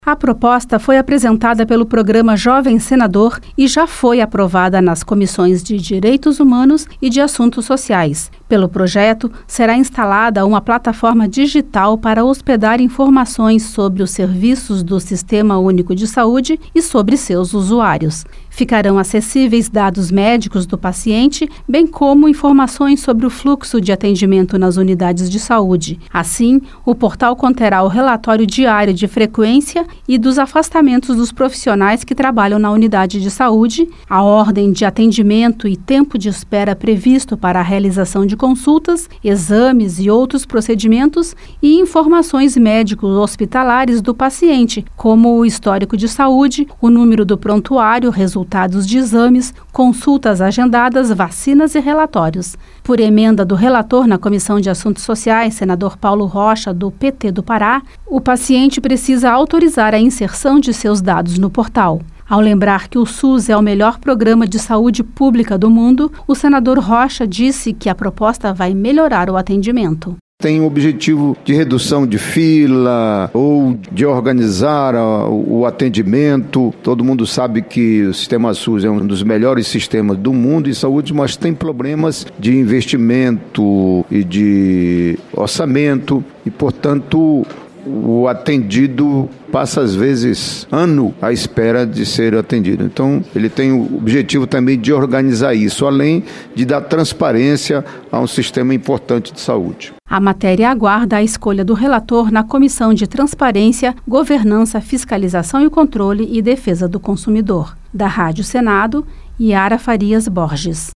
A proposta foi apresentada pelo programa Jovem Senador e já foi aprovada nas comissões de Direitos Humanos e de Assuntos Sociais. Pelo projeto, será instalada uma plataforma digital para hospedar informações sobre os serviços do Sistema Único de Saúde e sobre seus usuários. Ficarão acessíveis dados médicos do paciente, bem como informações sobre o fluxo de atendimento nas unidades de saúde. Assim, o portal conterá o relatório diário de frequência e dos afastamentos dos profissionais que trabalham na unidade de saúde, a ordem de atendimento e tempo de espera previsto para a realização de consultas, exames e outros procedimentos e informações médicos hospitalares do paciente, como o histórico de saúde, o número do prontuário, resultados de exames, consultas agendadas, vacinas e relatórios. Por emenda do relator na Comissão de Assuntos Sociais, senador Paulo Rocha, do PT do Pará, o paciente precisa autorizar a inserção de seus dados no portal. Ao lembrar que o SUS é o melhor programa de saúde pública do mundo, o senador Rocha disse que a proposta vai melhorar o atendimento. Tem o objetivo de redução de fila ou de organizar o atendimento. Todo mundo sabe que o sistema SUS é um dos melhores sistemas do mundo em saúde, mas tem problemas de investimento e de orçamento e, portanto, o atendido passa, às vezes, ano à espera de ser atendido. Então, ele tem o objetivo também de organizar isso, além de dar transparência a um sistema importante de saúde. A matéria aguarda a escolha do relator na Comissão de Transparência, Governança, Fiscalização e Controle e Defesa do Consumidor. Da Rádio Senado, Yara Farias Borges.